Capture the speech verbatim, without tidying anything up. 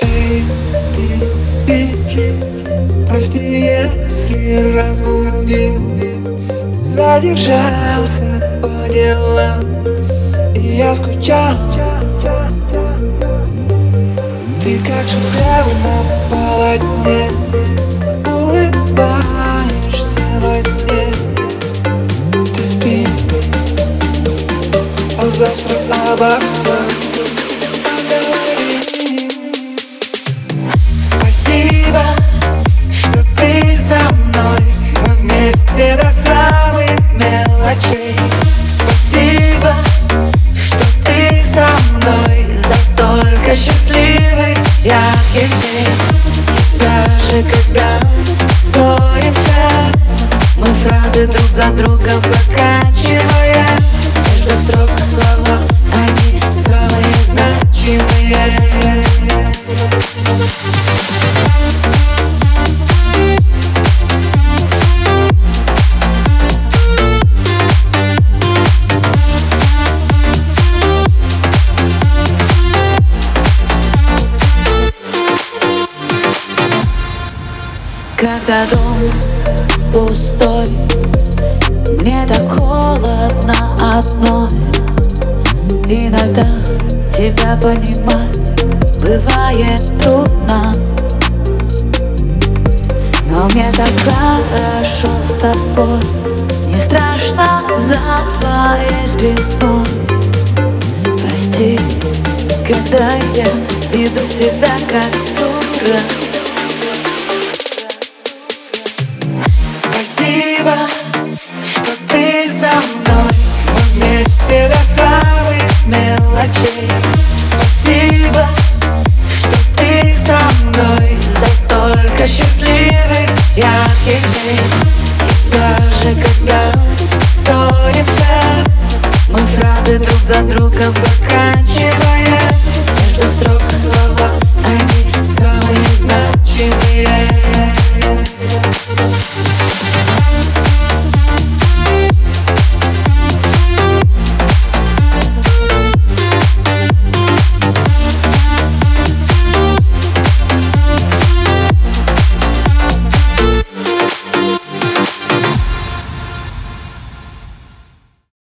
Эй, ты спишь? Прости, если разбудил. Задержался по делам, и я скучал. Ты как шедевр на полотне, улыбаешься во сне. Ты спи, а завтра обо всем поговорим. Спасибо, что ты со мной, мы вместе до самых мелочей. Спасибо, что ты со мной за столько счастливых ярких дней. Даже когда ссоримся, мы фразы друг за другом заканчиваем. Между строк слова, они самые значимые. Когда дом пустой, мне так холодно одной. Иногда тебя понимать бывает трудно, но мне так хорошо с тобой. Не страшно за твоей спиной. Прости, когда я веду себя как дура. Спасибо, что ты со мной, мы вместе до самых мелочей. Спасибо, что ты со мной за столько счастливых ярких дней. И даже когда ссоримся, мы фразы друг за другом заканчиваем.